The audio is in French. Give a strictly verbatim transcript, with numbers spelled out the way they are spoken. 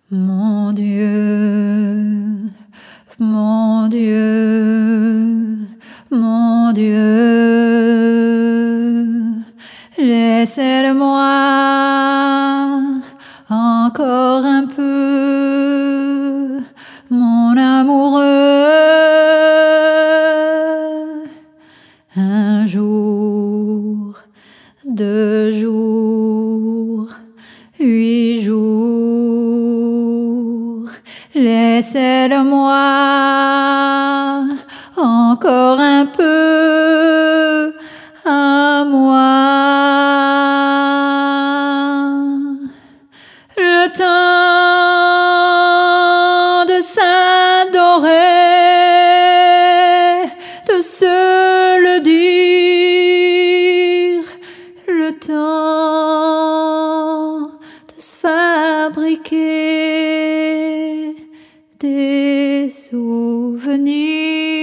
Mon Dieu, mon Dieu, mon Dieu, laissez-le-moi encore un peu, mon amoureux. Un jour, deux jours, huit jours, laissez-le-moi encore un peu à moi. Le temps de s'adorer, de se le dire, le temps de se fabriquer des souvenirs.